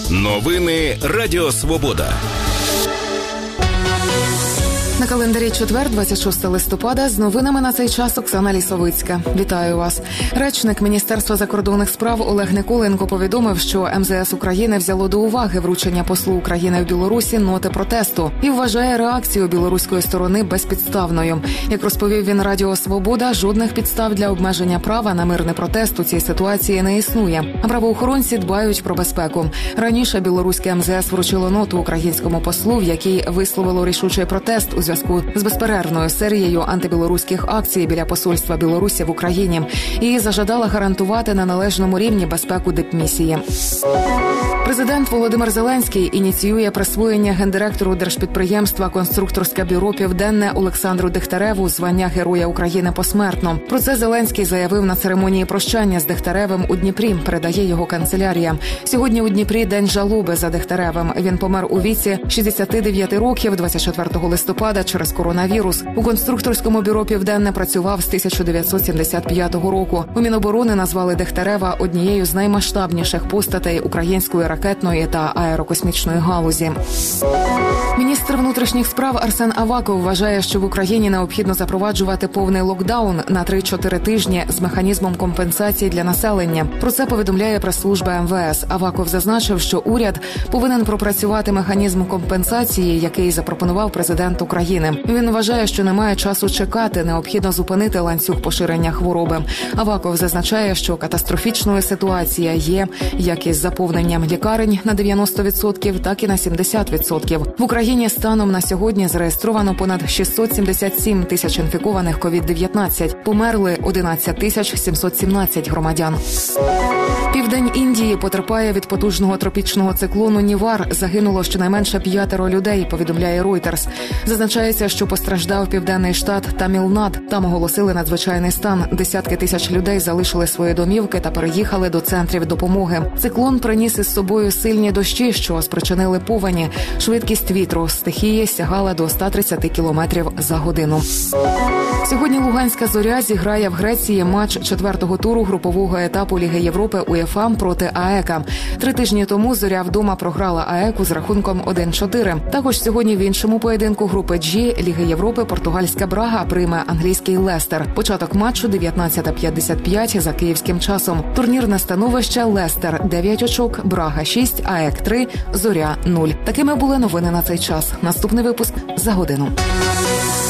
Новини Радіо Свобода. На календарі четвер, 26 листопада, з новинами на цей час Оксана Лісовицька. Вітаю вас. Речник Міністерства закордонних справ Олег Николенко повідомив, що МЗС України взяло до уваги вручення послу України в Білорусі ноти протесту і вважає реакцію білоруської сторони безпідставною. Як розповів він Радіо Свобода, жодних підстав для обмеження права на мирний протест у цій ситуації не існує. А правоохоронці дбають про безпеку. Раніше білоруське МЗС вручило ноту українському послу, в якій висловило рішучий протест у зв'язку з безперервною серією антибілоруських акцій біля посольства Білорусі в Україні і зажадала гарантувати на належному рівні безпеку дипмісії. Президент Володимир Зеленський ініціює присвоєння гендиректору держпідприємства «Конструкторське бюро Південне» Олександру Дегтяреву звання Героя України посмертно. Про це Зеленський заявив на церемонії прощання з Дегтяревим у Дніпрі, передає його канцелярія. Сьогодні у Дніпрі день жалоби за Дегтяревим. Він помер у віці 69 років 24 листопада через коронавірус. У «Конструкторському бюро Південне» працював з 1975 року. У Міноборони назвали Дегтярева однією з наймасштабніших постатей української ракетної та аерокосмічної галузі. Міністр внутрішніх справ Арсен Аваков вважає, що в Україні необхідно запроваджувати повний локдаун на 3-4 тижні з механізмом компенсації для населення. Про це повідомляє прес-служба МВС. Аваков зазначив, що уряд повинен пропрацювати механізм компенсації, який запропонував президент України. Він вважає, що немає часу чекати, необхідно зупинити ланцюг поширення хвороби. Аваков зазначає, що катастрофічною ситуація є як із заповненням лікарень на 90%, так і на 70%. В Україні станом на сьогодні зареєстровано понад 677 тисяч інфікованих COVID-19. Померли 11 тисяч 717 громадян. Південь Індії потерпає від потужного тропічного циклону Нівар. Загинуло щонайменше 5 людей, повідомляє Reuters. Зазначається, що постраждав південний штат Тамілнад. Там оголосили надзвичайний стан. Десятки тисяч людей залишили свої домівки та переїхали до центрів допомоги. Циклон приніс із собою сильні дощі, що спричинили повені. Швидкість вітру стихії сягала до 130 кілометрів за годину. Сьогодні Луганська «Зоря» зіграє в Греції матч 4-го туру групового етапу Ліги Європи УЄФА проти АЕКа. 3 тижні тому «Зоря» вдома програла АЕКу з рахунком 1-4. Також сьогодні в іншому поєдинку групи G Ліги Європи португальська «Брага» прийме англійський «Лестер». Початок матчу 19:55 за київським часом. Турнірне становище: «Лестер» 9 очок, «Брага» 6, АЕК 3, «Зоря» 0. Такими були новини на цей час. Наступний випуск за годину.